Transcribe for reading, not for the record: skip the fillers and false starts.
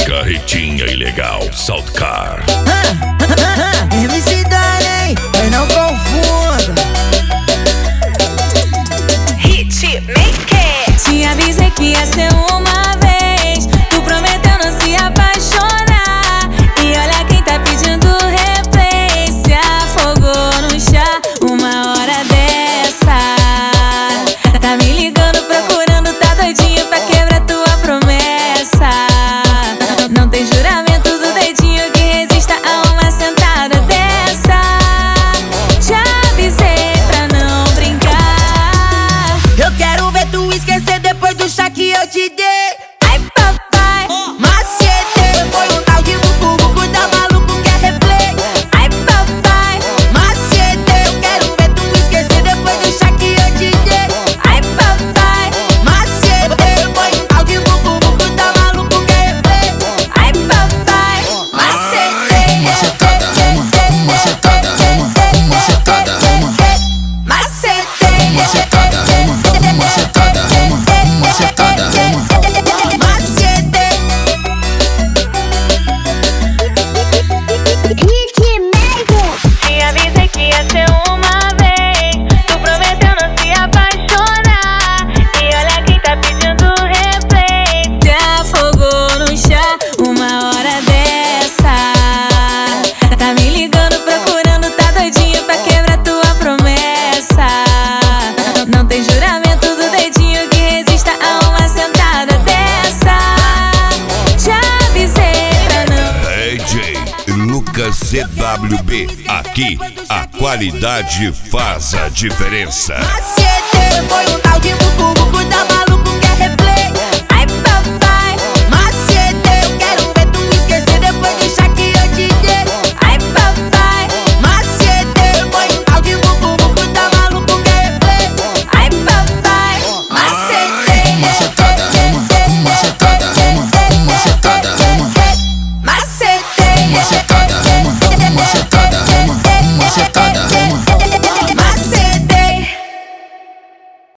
Carretinha ilegal, Saltcar. MC Darley, mas não confunda. Hitmaker. Te avisei que ia ser uma vez. Tu prometeu não se apaixonar. E olha quem tá pedindo replay. Se afogou no chá uma hora dessa. Tá me ligando procurando, tá doidinho pra quebrar tua promessa. Não tem juramento do dedinho que resista a uma sentada dessa. Te avisei pra não brincar. Eu quero ver tu esquecer depois do chá que eu te dei. Ai papai, Macete, foi um tal de bubu, tá maluco, quer replay. ai papai, Macete, eu quero ver tu esquecer depois do chá que eu te dei. ai papai, Macete, foi um tal de bubu, tá maluco, quer replay. ai papai, macete, Macetada, rama, macetada, rama, macetada, rama, Macete, macetada, rama, macetada, rama, macetada, rama. Macete. te avisei que ia ser uma vez. Tu prometeu não se apaixonar. E olha quem tá pedindo replay. Te afogou no chá uma hora dessa. Tá me ligando procurando, tá doidinho pra quebrar tua promessa. Não tem juramento do dedinho que resista a uma sentada dessa. Te avisei pra não. DJ Lucas ZWB. Aqui a qualidade faz a diferença. Macete, foi um tal de bubu, tá maluco, quer replay. Ai papai,